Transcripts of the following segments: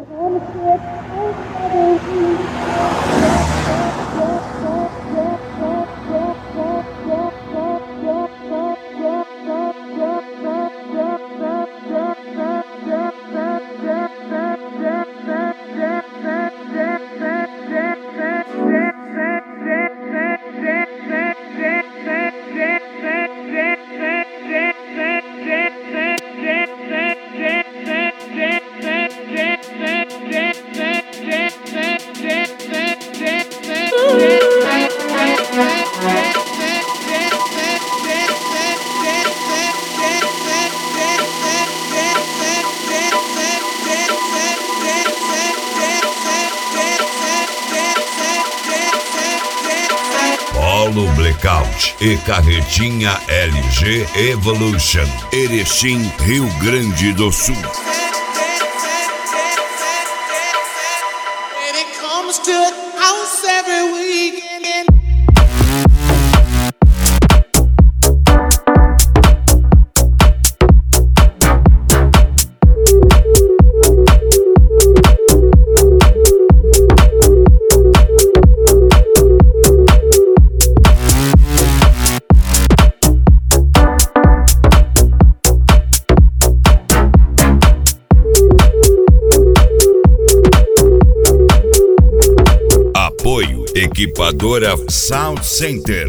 Polo Blackout e Carretinha LG Evolution, Erechim, Rio Grande do Sul. Apoio Equipadora Sound Center.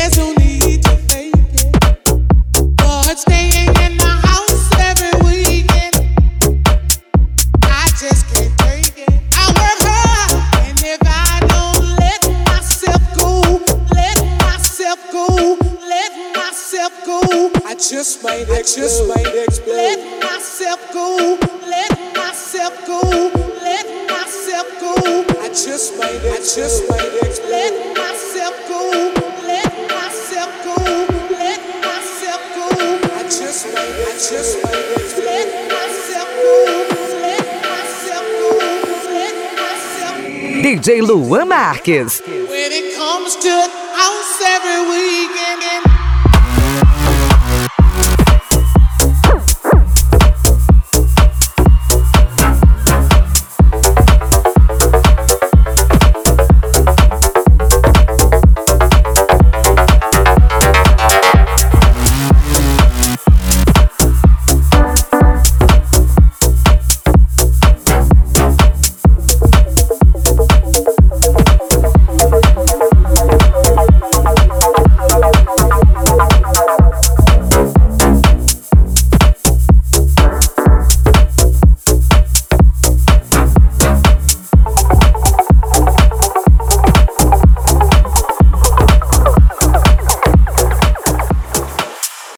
Just might explode. Let myself go. Let myself go. Let myself go. I just might explode. Let myself go. Let myself go. Let myself go. I just might explode. Let myself go. Let myself go. Let myself go. DJ Luan Marques. When it comes to house every weekend.